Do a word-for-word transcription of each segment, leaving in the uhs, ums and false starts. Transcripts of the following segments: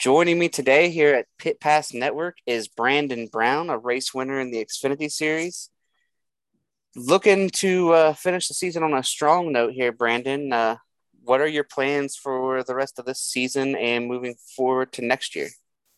Joining me today here at Pit Pass Network is Brandon Brown, a race winner in the Xfinity Series. Looking to uh, finish the season on a strong note here, Brandon. Uh, what are your plans for the rest of this season and moving forward to next year?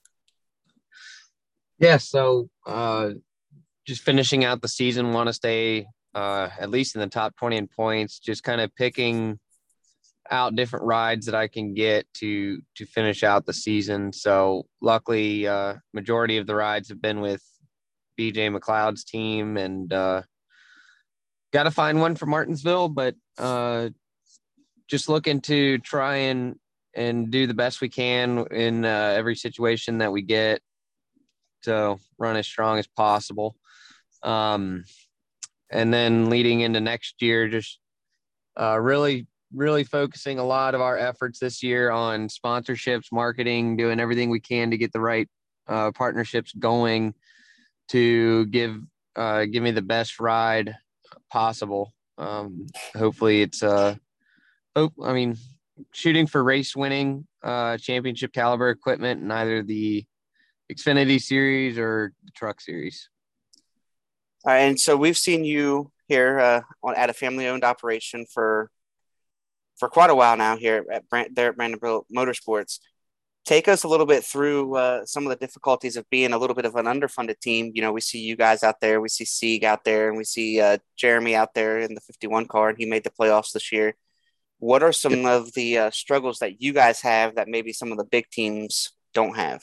Yeah, so uh, just finishing out the season, want to stay uh, at least in the top twenty in points, just kind of picking out different rides that I can get to to finish out the season. So luckily, uh, majority of the rides have been with B J McLeod's team, and uh, got to find one for Martinsville, but uh, just looking to try and and do the best we can in uh, every situation that we get to run as strong as possible. Um, and then leading into next year, just uh, really, really focusing a lot of our efforts this year on sponsorships, marketing, doing everything we can to get the right uh, partnerships going to give uh, give me the best ride possible. Um, hopefully it's uh, hope, I mean, shooting for race winning uh, championship caliber equipment in either the Xfinity Series or the Truck Series. Uh, and so we've seen you here uh, on, at a family-owned operation for for quite a while now here at Brand, there at Brandon Motorsports. Take us a little bit through uh, some of the difficulties of being a little bit of an underfunded team. You know, we see you guys out there, we see Sieg out there, and we see uh, Jeremy out there in the fifty-one car, and he made the playoffs this year. What are some of the uh, struggles that you guys have that maybe some of the big teams don't have?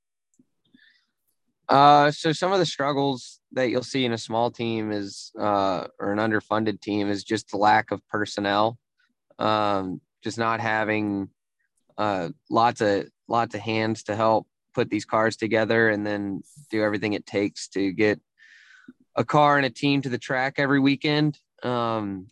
Uh, so some of the struggles that you'll see in a small team is, uh, or an underfunded team is just the lack of personnel. Um, just not having, uh, lots of, lots of hands to help put these cars together and then do everything it takes to get a car and a team to the track every weekend. Um,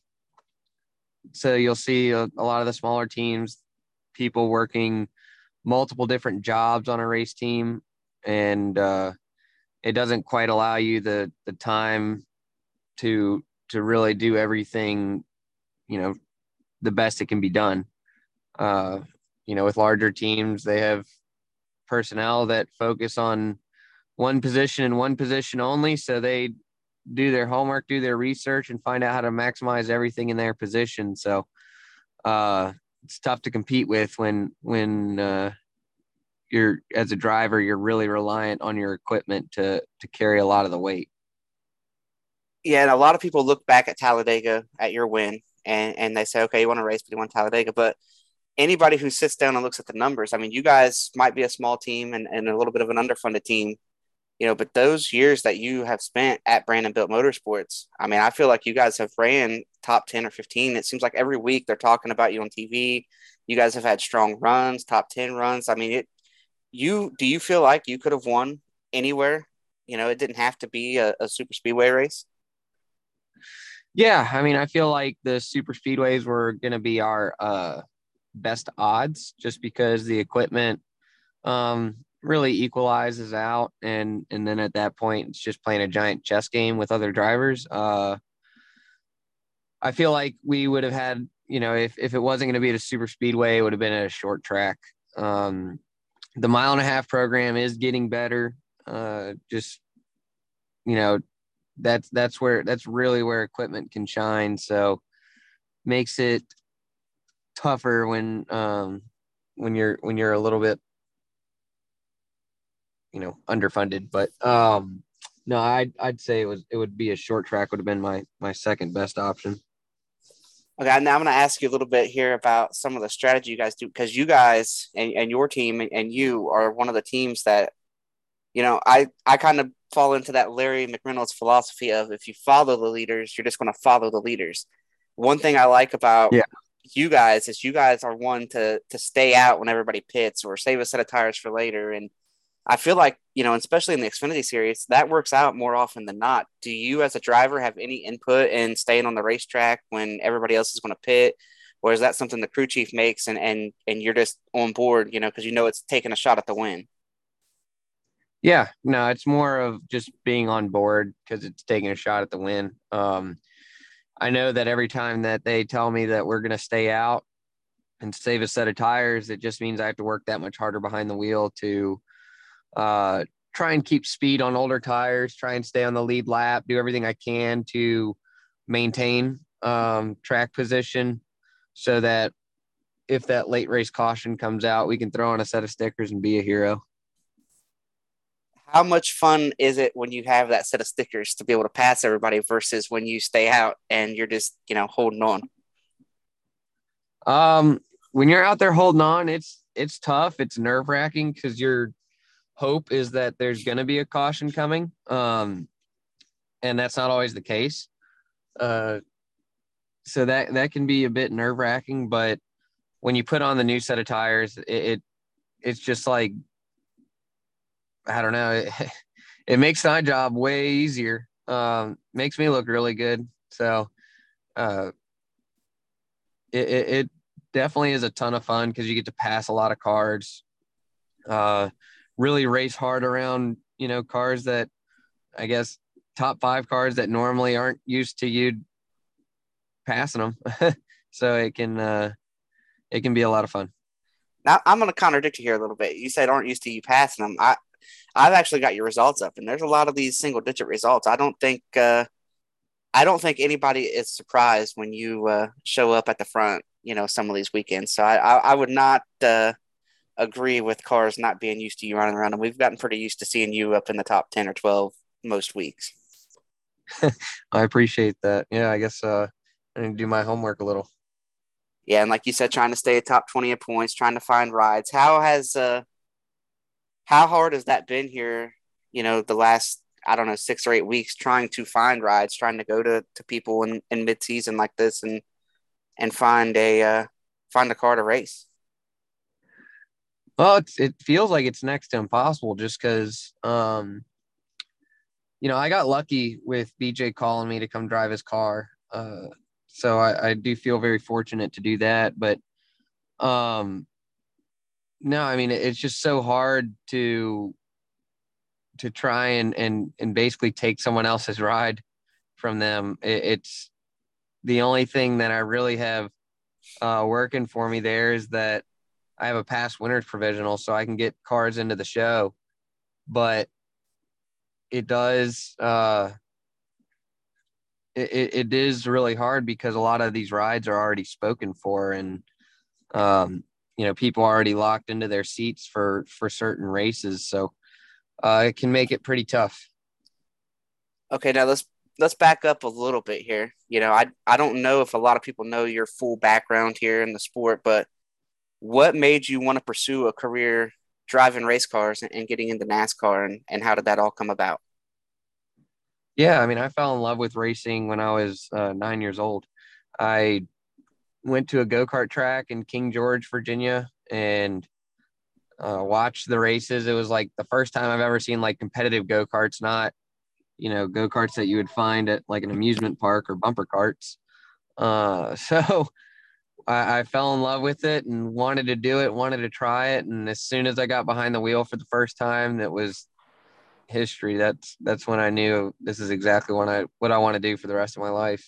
so you'll see a, a lot of the smaller teams, people working multiple different jobs on a race team, and, uh, it doesn't quite allow you the the time to to really do everything, you know, the best it can be done. Uh, you know, with larger teams, they have personnel that focus on one position and one position only. So they do their homework, do their research, and find out how to maximize everything in their position. So uh, it's tough to compete with when when uh, you're as a driver, you're really reliant on your equipment to to carry a lot of the weight. Yeah, and a lot of people look back at Talladega at your win and, and they say, okay, you want to race, but you want Talladega. But anybody who sits down and looks at the numbers, I mean, you guys might be a small team and, and a little bit of an underfunded team, you know, but those years that you have spent at Brandon Built Motorsports, I mean, I feel like you guys have ran top ten or fifteen. It seems like every week they're talking about you on T V. You guys have had strong runs, top ten runs. I mean, it, you, do you feel like you could have won anywhere? You know, it didn't have to be a, a super speedway race. Yeah, I mean, I feel like the super speedways were going to be our uh, best odds just because the equipment um, really equalizes out, and and then at that point, it's just playing a giant chess game with other drivers. Uh, I feel like we would have had, you know, if if it wasn't going to be at a super speedway, it would have been at a short track. Um, the mile and a half program is getting better. Uh, just you know, that's that's where that's really where equipment can shine. So makes it tougher when um when you're when you're a little bit, you know, underfunded. But um no, I'd I'd say it was it would be a short track would have been my my second best option. Okay, now I'm going to ask you a little bit here about some of the strategy you guys do because you guys and, and your team and, and you are one of the teams that, you know, I, I kind of fall into that Larry McReynolds philosophy of if you follow the leaders, you're just going to follow the leaders. One thing I like about Yeah. you guys is you guys are one to to stay out when everybody pits or save a set of tires for later. And I feel like, you know, especially in the Xfinity series, that works out more often than not. Do you as a driver have any input in staying on the racetrack when everybody else is going to pit? Or is that something the crew chief makes and and and you're just on board, you know, because you know it's taking a shot at the win? Yeah, no, it's more of just being on board because it's taking a shot at the win. Um, I know that every time that they tell me that we're going to stay out, and save a set of tires, it just means I have to work that much harder behind the wheel to uh, try and keep speed on older tires, try and stay on the lead lap, do everything I can to maintain um, track position so that if that late race caution comes out, we can throw on a set of stickers and be a hero. How much fun is it when you have that set of stickers to be able to pass everybody versus when you stay out and you're just, you know, holding on? Um, when you're out there holding on, it's it's tough. It's nerve wracking because your hope is that there's going to be a caution coming, um, and that's not always the case. Uh, so that that can be a bit nerve wracking. But when you put on the new set of tires, it, it it's just like I don't know. It, it makes my job way easier. Um, makes me look really good. So uh, it, it, it definitely is a ton of fun because you get to pass a lot of cars, uh, really race hard around, you know, cars that I guess top five cars that normally aren't used to you passing them. So it can, uh, it can be a lot of fun. Now I'm going to contradict you here a little bit. You said aren't used to you passing them. I, I've actually got your results up, and there's a lot of these single digit results. I don't think, uh, I don't think anybody is surprised when you uh, show up at the front, you know, some of these weekends. So I, I, I would not uh, agree with cars not being used to you running around them. We've gotten pretty used to seeing you up in the top ten or twelve most weeks. I appreciate that. Yeah, I guess uh, I need to do my homework a little. Yeah, and like you said, trying to stay at top twenty of points, trying to find rides. How has uh, how hard has that been here? You know, the last I don't know six or eight weeks trying to find rides, trying to go to, to people in, in mid season like this and and find a uh, find a car to race. Well, it's, it feels like it's next to impossible just because, um, you know, I got lucky with B J calling me to come drive his car. Uh, so I, I do feel very fortunate to do that. But um, no, I mean, it's just so hard to to try and and and basically take someone else's ride from them. It, it's the only thing that I really have uh, working for me there is that I have a past winners provisional, so I can get cars into the show. But it does uh, it, it is really hard because a lot of these rides are already spoken for, and um, you know, people are already locked into their seats for for certain races, so uh, it can make it pretty tough. Okay, now let's let's back up a little bit here. You know, I I don't know if a lot of people know your full background here in the sport, but what made you want to pursue a career driving race cars and, and getting into NASCAR, and, and how did that all come about? Yeah, I mean, I fell in love with racing when I was uh, nine years old. I went to a go-kart track in King George, Virginia, and uh, watched the races. It was like the first time I've ever seen like competitive go-karts, not, you know, go-karts that you would find at like an amusement park or bumper carts. Uh, so I, I fell in love with it and wanted to do it, wanted to try it. And as soon as I got behind the wheel for the first time, that was history. That's that's when I knew this is exactly what I what I want to do for the rest of my life.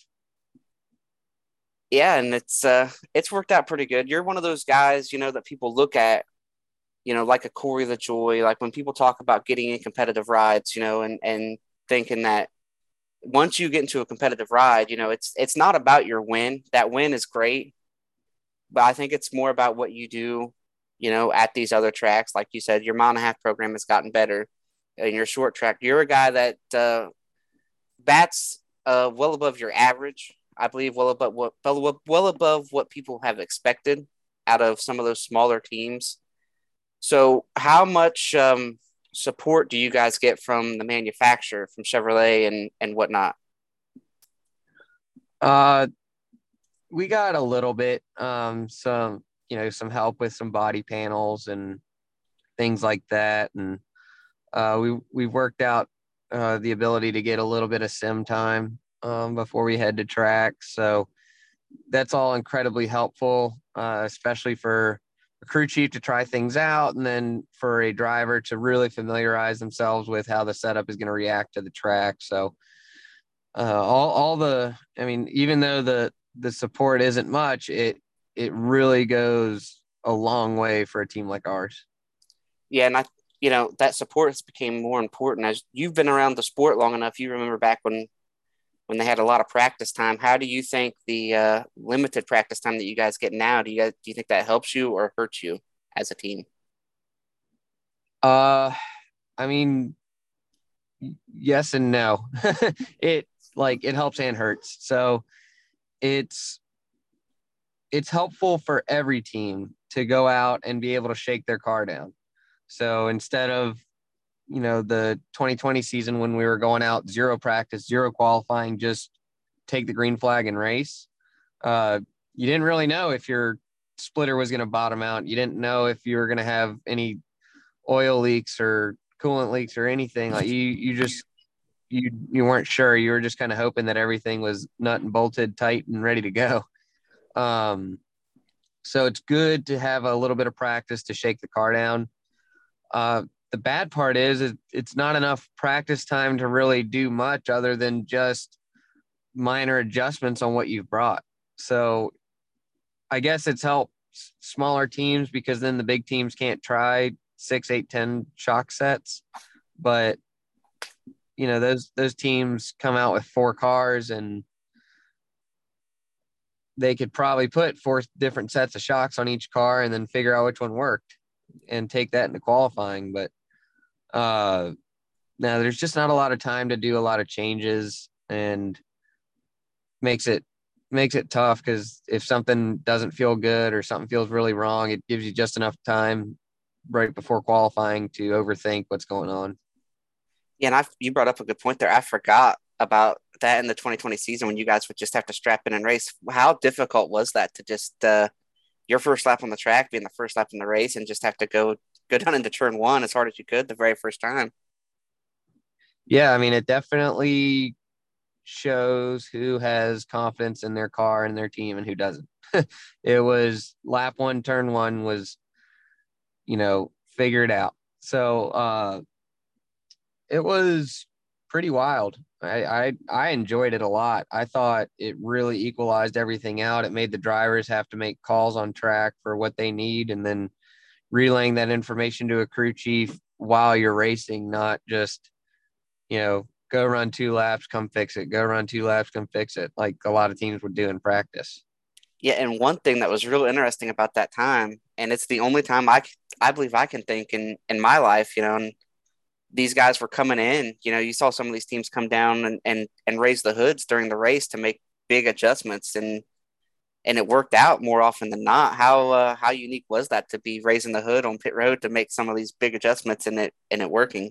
Yeah, and it's uh it's worked out pretty good. You're one of those guys, you know, that people look at, you know, like a Corey LaJoy, like when people talk about getting in competitive rides, you know, and and thinking that once you get into a competitive ride, you know, it's it's not about your win. That win is great, but I think it's more about what you do, you know, at these other tracks. Like you said, your mile and a half program has gotten better in your short track. You're a guy that uh, bats uh, well above your average. I believe well above what well, well above what people have expected out of some of those smaller teams. So, how much um, support do you guys get from the manufacturer, from Chevrolet and and whatnot? Uh, we got a little bit, um, some you know, some help with some body panels and things like that, and uh, we we worked out uh, the ability to get a little bit of sim time um, before we head to track. So that's all incredibly helpful, uh, especially for a crew chief to try things out, and then for a driver to really familiarize themselves with how the setup is going to react to the track. So uh, all all the, I mean, even though the the support isn't much, it it really goes a long way for a team like ours. Yeah, and I, you know, that support has became more important as you've been around the sport long enough. You remember back when when they had a lot of practice time. How do you think the uh, limited practice time that you guys get now? Do you guys do you think that helps you or hurts you as a team? Uh, I mean, yes and no. It like it helps and hurts. So it's it's helpful for every team to go out and be able to shake their car down. So instead of, you know, the twenty twenty season when we were going out zero practice, zero qualifying, just take the green flag and race, uh, you didn't really know if your splitter was going to bottom out. You didn't know if you were going to have any oil leaks or coolant leaks or anything. Like you, you just you you weren't sure. You were just kind of hoping that everything was nut and bolted tight and ready to go. Um, so it's good to have a little bit of practice to shake the car down. Uh, the bad part is, is it's not enough practice time to really do much other than just minor adjustments on what you've brought. So I guess it's helped smaller teams because then the big teams can't try six, eight, ten shock sets. But you know, those those teams come out with four cars and they could probably put four different sets of shocks on each car and then figure out which one worked and take that into qualifying. But uh, now there's just not a lot of time to do a lot of changes, and makes it makes it tough because if something doesn't feel good or something feels really wrong, it gives you just enough time right before qualifying to overthink what's going on. Yeah, and I you brought up a good point there. I forgot about that in the twenty twenty season when you guys would just have to strap in and race. How difficult was that to just uh, your first lap on the track being the first lap in the race and just have to go go down into turn one as hard as you could the very first time? Yeah, I mean, it definitely shows who has confidence in their car and their team and who doesn't. It was lap one, turn one was, you know, figure it out. So uh, it was pretty wild. I, I I enjoyed it a lot. I thought it really equalized everything out. It made the drivers have to make calls on track for what they need, and then relaying that information to a crew chief while you're racing, not just, you know, go run two laps, come fix it. Go run two laps, come fix it, like a lot of teams would do in practice. Yeah, and one thing that was real interesting about that time, and it's the only time I, I believe I can think in in my life, you know, and these guys were coming in, you know, you saw some of these teams come down and and and raise the hoods during the race to make big adjustments, and and it worked out more often than not. How uh, how unique was that to be raising the hood on pit road to make some of these big adjustments and it and it working?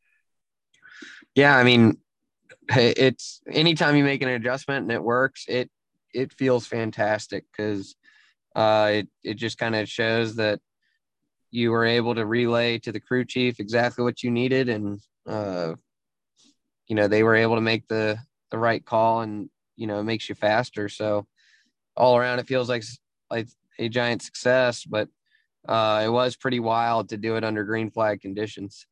Yeah, I mean, it's anytime you make an adjustment and it works, it it feels fantastic because uh, it it just kind of shows that you were able to relay to the crew chief exactly what you needed, and uh, you know, they were able to make the the right call, and you know, it makes you faster. So all around, it feels like like a giant success. But uh, it was pretty wild to do it under green flag conditions.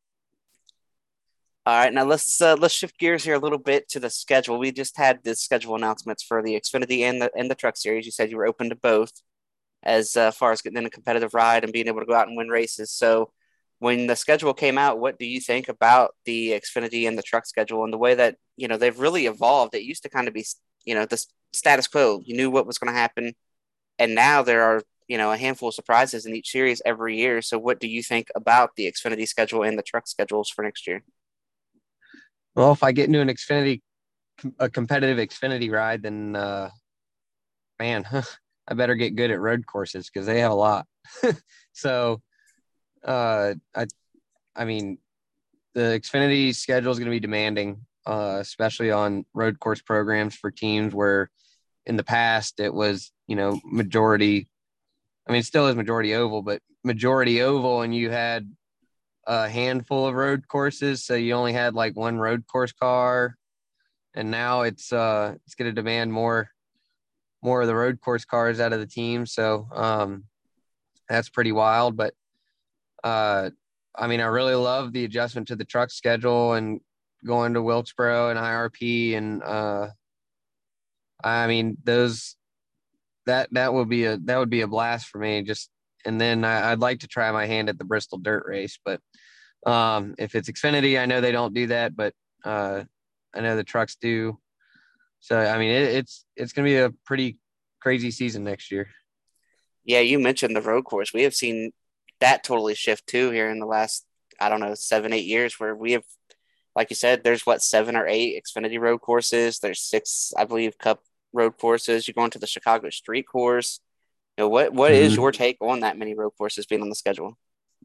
All right, now let's uh, let's shift gears here a little bit to the schedule. We just had the schedule announcements for the Xfinity and the and the Truck Series. You said you were open to both as uh, far as getting in a competitive ride and being able to go out and win races. So, when the schedule came out, what do you think about the Xfinity and the Truck schedule and the way that you know they've really evolved? It used to kind of be you know the status quo. You knew what was going to happen, and now there are you know a handful of surprises in each series every year. So, what do you think about the Xfinity schedule and the Truck schedules for next year? Well, if I get into an Xfinity, a competitive Xfinity ride, then uh, man, I better get good at road courses because they have a lot. So, uh, I, I mean, the Xfinity schedule is going to be demanding, uh, especially on road course programs for teams where in the past it was, you know, majority. I mean, it still is majority oval, but majority oval, and you had a handful of road courses, so you only had like one road course car, and now it's uh it's going to demand more more of the road course cars out of the team. So um, that's pretty wild. But uh, I mean, I really love the adjustment to the truck schedule and going to Wilkesboro and I R P. And uh, I mean, those that that would be a that would be a blast for me. Just and then I, I'd like to try my hand at the Bristol Dirt Race, but um, if it's Xfinity, I know they don't do that, but uh, I know the trucks do. So I mean, it, it's it's gonna be a pretty crazy season next year. Yeah, you mentioned the road course. We have seen that totally shift too here in the last, I don't know, seven, eight years where we have, like you said, there's what, seven or eight Xfinity road courses. There's six, I believe, Cup road courses. You're going to the Chicago Street Course. You know, what what is Mm-hmm. your take on that many road courses being on the schedule?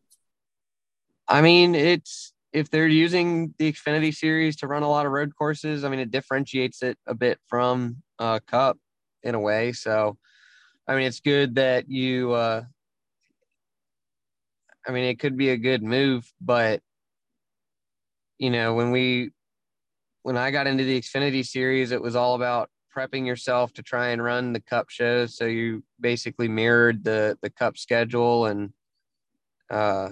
I mean, it's if they're using the Xfinity series to run a lot of road courses, I mean, it differentiates it a bit from uh, Cup in a way. So, I mean, it's good that you. Uh, I mean, it could be a good move, but you know, when we when I got into the Xfinity series, it was all about prepping yourself to try and run the Cup shows. So you basically mirrored the the Cup schedule, and uh,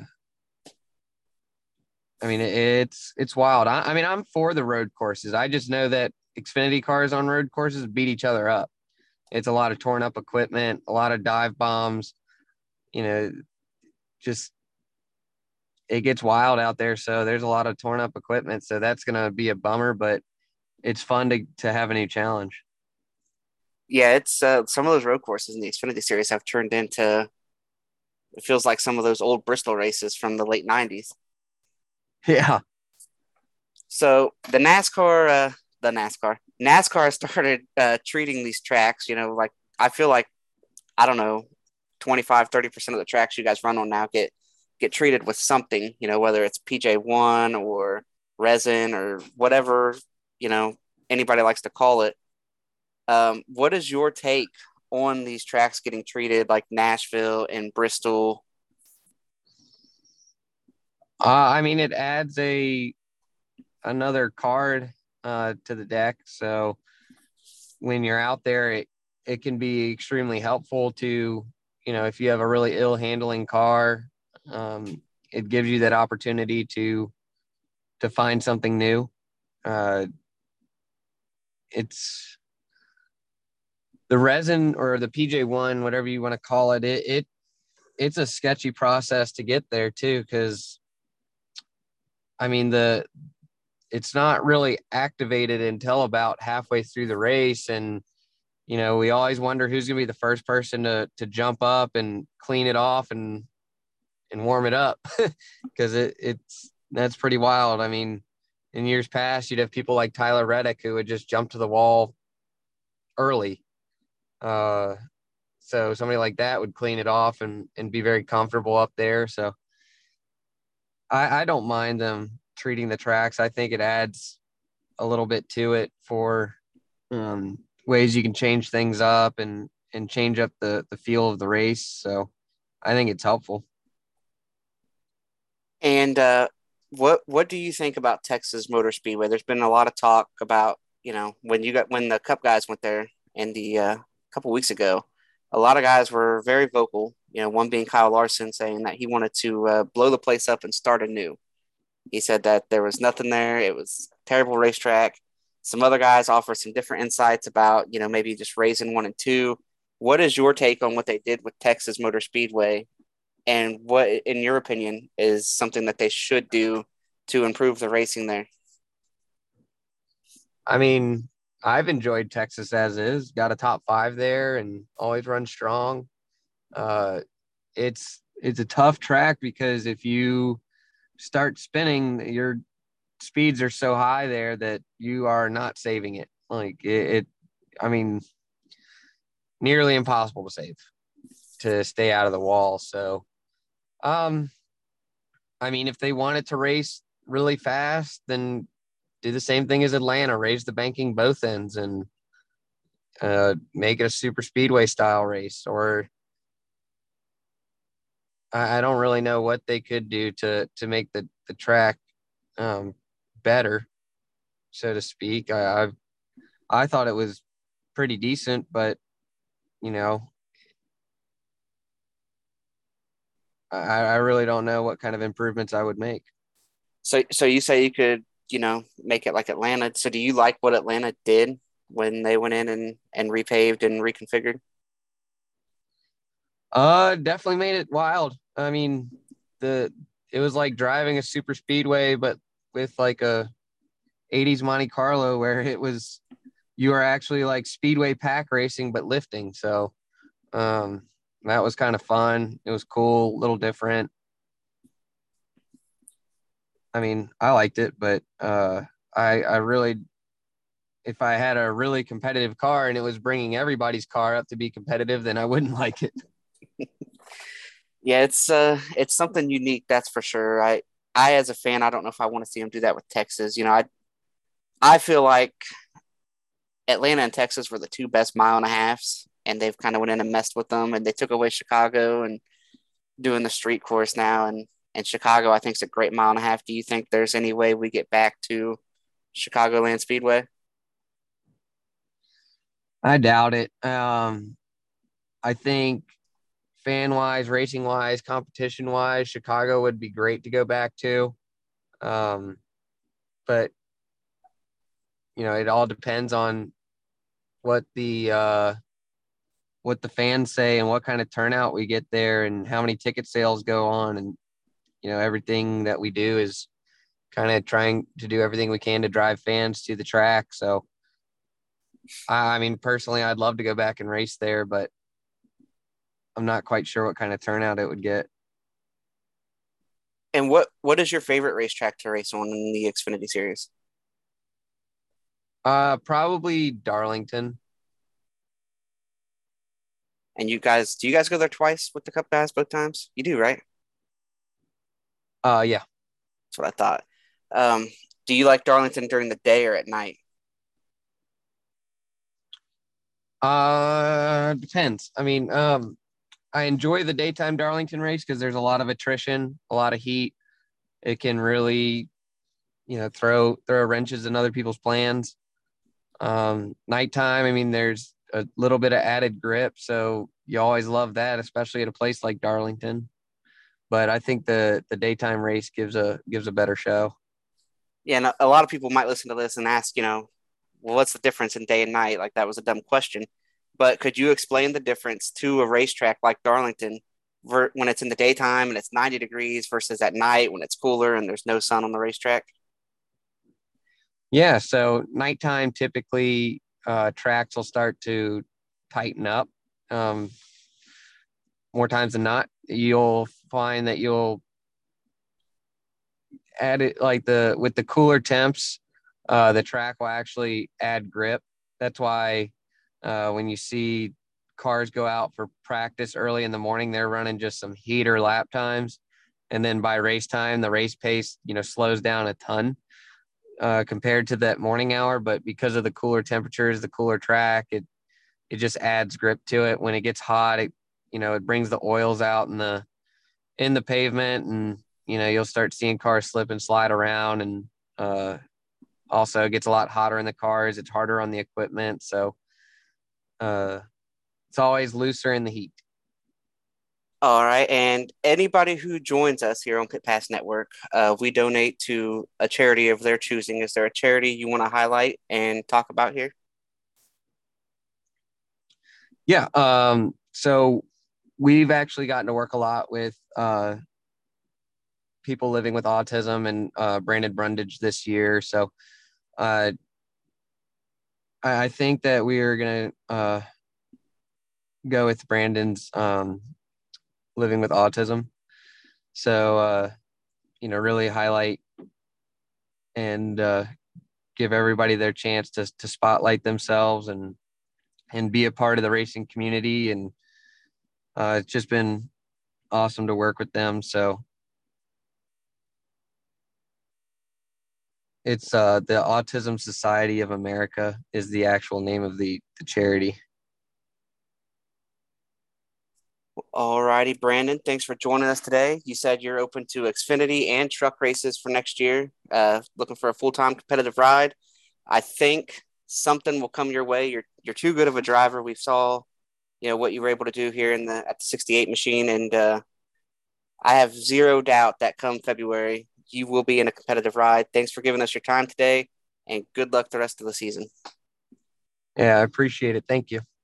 I mean, it's it's wild. I, I mean, I'm for the road courses. I just know that Xfinity cars on road courses beat each other up. It's a lot of torn up equipment, a lot of dive bombs. You know, just it gets wild out there. So there's a lot of torn up equipment. So that's gonna be a bummer, but it's fun to to have a new challenge. Yeah, it's uh, some of those road courses in the Xfinity series have turned into, it feels like some of those old Bristol races from the late nineties. Yeah. So the NASCAR, uh, the NASCAR, NASCAR started uh, treating these tracks, you know, like I feel like, I don't know, twenty-five, thirty percent of the tracks you guys run on now get get treated with something, you know, whether it's P J one or resin or whatever, you know, anybody likes to call it. Um, what is your take on these tracks getting treated like Nashville and Bristol? Uh, I mean, it adds a another card uh, to the deck. So when you're out there, it, it can be extremely helpful to, you know, if you have a really ill handling car, um, it gives you that opportunity to to find something new. Uh, it's the resin or the P J one, whatever you want to call it. It it it's a sketchy process to get there too, because I mean the it's not really activated until about halfway through the race, and you know we always wonder who's going to be the first person to to jump up and clean it off and and warm it up because it it's that's pretty wild. I mean, in years past, you'd have people like Tyler Reddick who would just jump to the wall early. Uh, so somebody like that would clean it off and and be very comfortable up there. So I, I don't mind them treating the tracks. I think it adds a little bit to it for um, ways you can change things up and and change up the the feel of the race. So I think it's helpful. And uh, what what do you think about Texas Motor Speedway? There's been a lot of talk about, you know, when you got when the Cup guys went there and the uh, couple weeks ago, a lot of guys were very vocal. You know, one being Kyle Larson saying that he wanted to uh, blow the place up and start anew. He said that there was nothing there. It was a terrible racetrack. Some other guys offered some different insights about, you know, maybe just raising one and two. What is your take on what they did with Texas Motor Speedway, and what, in your opinion, is something that they should do to improve the racing there? I mean, I've enjoyed Texas as is. Got a top five there and always run strong. Uh, it's it's a tough track because if you start spinning, your speeds are so high there that you are not saving it. Like it, it I mean, nearly impossible to save to stay out of the wall. So, um, I mean, if they wanted to race really fast, then do the same thing as Atlanta, raise the banking both ends and uh, make it a super speedway style race. Or I, I don't really know what they could do to to make the the track um, better, so to speak. I, I I thought it was pretty decent, but you know, I, I really don't know what kind of improvements I would make. So, so you say you could, you know, make it like Atlanta. So, do you like what Atlanta did when they went in and and repaved and reconfigured? Uh, definitely made it wild. I mean, the it was like driving a super speedway, but with like a eighties Monte Carlo, where it was you were actually like speedway pack racing but lifting. So um, that was kind of fun. It was cool, a little different. I mean, I liked it, but uh, I I really if I had a really competitive car and it was bringing everybody's car up to be competitive, then I wouldn't like it. Yeah, it's uh it's something unique, that's for sure. I I as a fan, I don't know if I want to see him do that with Texas. You know, I I feel like Atlanta and Texas were the two best mile and a halves, and they've kind of went in and messed with them, and they took away Chicago and doing the street course now, and and Chicago I think is a great mile and a half. Do you think there's any way we get back to Chicagoland Speedway? I doubt it. Um, I think fan wise, racing wise, competition wise, Chicago would be great to go back to. Um, but you know, it all depends on what the uh, what the fans say and what kind of turnout we get there and how many ticket sales go on. And you know, everything that we do is kind of trying to do everything we can to drive fans to the track. So I, I mean, personally, I'd love to go back and race there, but I'm not quite sure what kind of turnout it would get. And what what is your favorite racetrack to race on in the Xfinity series? Uh, probably Darlington. And you guys, do you guys go there twice with the Cup guys both times? You do, right? Uh, yeah. That's what I thought. Um, do you like Darlington during the day or at night? Uh, depends. I mean, um, I enjoy the daytime Darlington race because there's a lot of attrition, a lot of heat. It can really, you know, throw throw wrenches in other people's plans. Um, nighttime, I mean, there's a little bit of added grip, so you always love that, especially at a place like Darlington. But I think the the daytime race gives a gives a better show. Yeah, and a, a lot of people might listen to this and ask, you know, well, what's the difference in day and night? Like that was a dumb question. But could you explain the difference to a racetrack like Darlington ver- when it's in the daytime and it's ninety degrees versus at night when it's cooler and there's no sun on the racetrack? Yeah, so nighttime typically uh, tracks will start to tighten up. Um, more times than not, you'll find that you'll add it like the with the cooler temps, uh, the track will actually add grip. That's why uh, when you see cars go out for practice early in the morning, they're running just some heater lap times, and then by race time, the race pace you know slows down a ton uh, compared to that morning hour. But because of the cooler temperatures, the cooler track, it it just adds grip to it. When it gets hot, it you know it brings the oils out in the in the pavement, and you know you'll start seeing cars slip and slide around, and uh, also it gets a lot hotter in the cars. It's harder on the equipment, so uh, it's always looser in the heat. All right. And anybody who joins us here on Pit Pass Network, uh, we donate to a charity of their choosing. Is there a charity you want to highlight and talk about here? Yeah. Um, so we've actually gotten to work a lot with uh, people living with autism and uh, Brandon Brundage this year. So uh, I, I think that we are going to uh, go with Brandon's um, living with autism. So, uh, you know, really highlight and uh, give everybody their chance to, to spotlight themselves and, and be a part of the racing community. And uh, it's just been awesome to work with them. So it's uh, the Autism Society of America is the actual name of the, the charity. All righty, Brandon. Thanks for joining us today. You said you're open to Xfinity and truck races for next year. Uh, looking for a full time competitive ride. I think something will come your way. You're you're too good of a driver. We saw, you know, what you were able to do here in the at the sixty-eight machine, and uh, I have zero doubt that come February you will be in a competitive ride. Thanks for giving us your time today, and good luck the rest of the season. Yeah, I appreciate it. Thank you.